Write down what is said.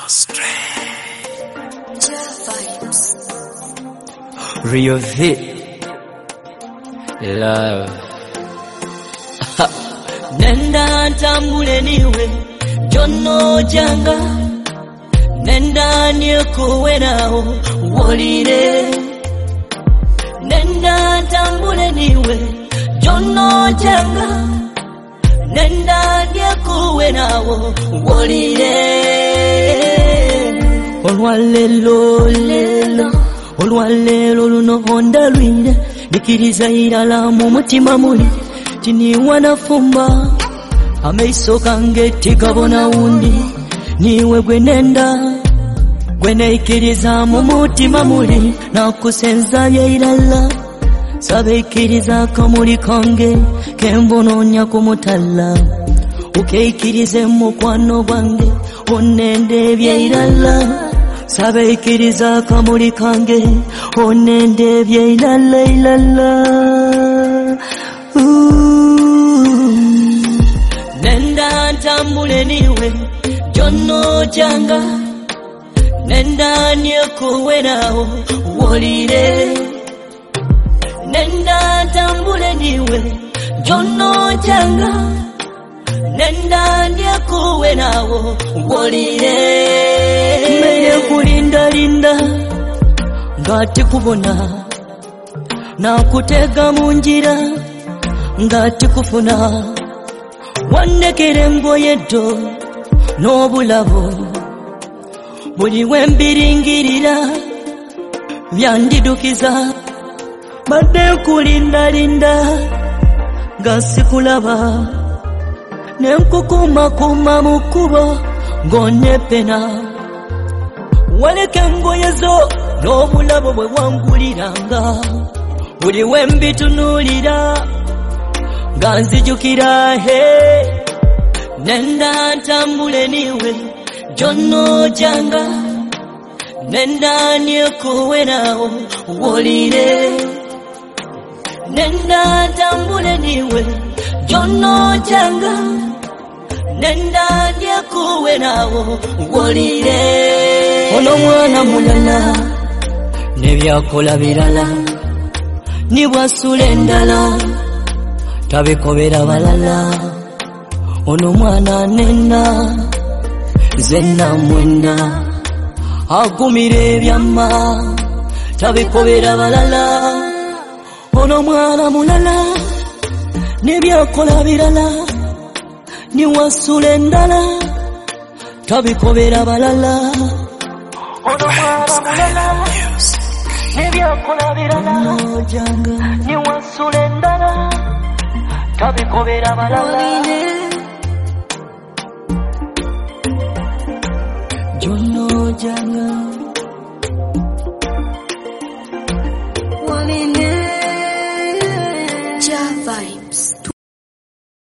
Real hit love. Nenda tambule niwe Jono janga, nenda nikuwe nao wolire. Nenda tambule niwe Jono janga, nenda nikuwe nao wolire. Olwalelo lelo, olwalelo luno honda lwine, nikiriza irala mu mutima muli tini wanafumba ameiso kange tikabona undi. Niwe gwenenda gweneikiriza mu mutima muli nakusenza yairala, sabeikiriza kamuli kange kembononya kumutala. Ukeikirize mukwano gwange onende byairala, sabeikiriza kamuli kange onende byairala ilala. Nenda tambule niwe Jono janga, nenda nikuwe nao wolire. Nenda tambule niwe Jono janga, nenda nikuwe nao wolire. Meye kulinda linda ngati kubona na kutega munjira ngati kufuna. Wandekere ngoye do n'obulabo buli wembiringirira byandidukiza. Badde kulindalinda nga sikulaba, nenkukumakuma mu kkubo ng'onnepena. Waleka engoye zo n'obulabo bwe wanguliranga, buli wembitunuulira nga nzijukira. Nenda tambule niwe Jono janga, nenda nikuwe nao wolire. Nenda tambule niwe Jono janga, nenda nikuwe nao wolire. Ono mwana mulala nebyakola birala, nibwasula endala tabikobera balala. Ono mwana nena zenna mwenda agumire ebyama tabikobera balala. Ono mwana mulala nebyakola birala, niwasula endala tabikobera balala. Ono mwana mulala nebyakola birala, niwasula endala tabikobera balala. Jono janga.